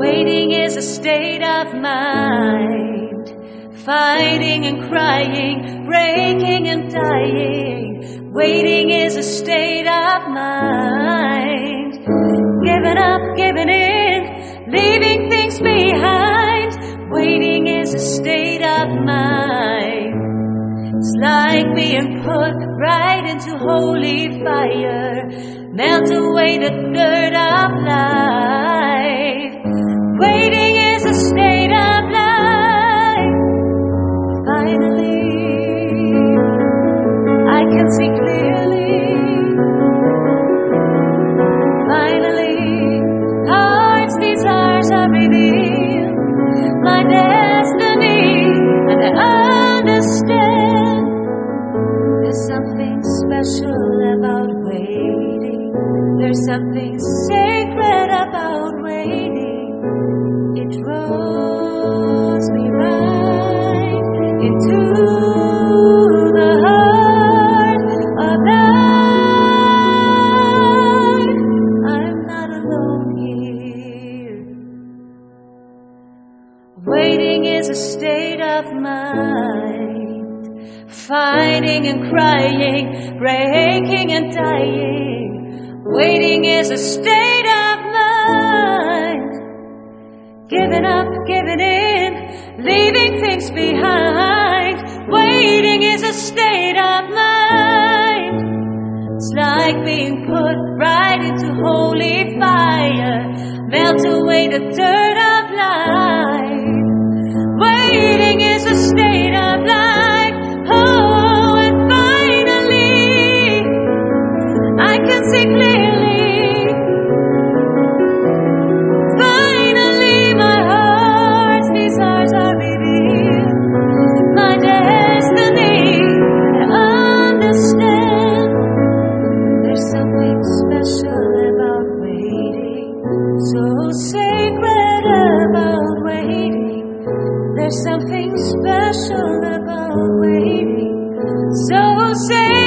Waiting is a state of mind, fighting and crying, breaking and dying. Waiting is a state of mind, giving up, giving in, leaving things behind. Waiting is a state of mind. It's like being put right into holy fire, melt away the dirt of life. Waiting is a state of life. Finally, I can see clearly. Finally, heart's desires are revealed. My destiny, and I understand. There's something special about waiting. There's something sacred about waiting. It draws me right into the heart of life. I'm not alone here. Waiting is a state of mind, fighting and crying, breaking and dying. Waiting is a state of mind, giving up, giving in, leaving things behind. Waiting is a state of mind. It's like being put right into holy fire, melt away the dirt of life. Waiting is a state of life. Oh, and finally, I can see clearly. Finally, my heart's desires are revealed. My destiny, I understand. There's something special about waiting, so sacred about waiting. There's something special about waiting, so sacred.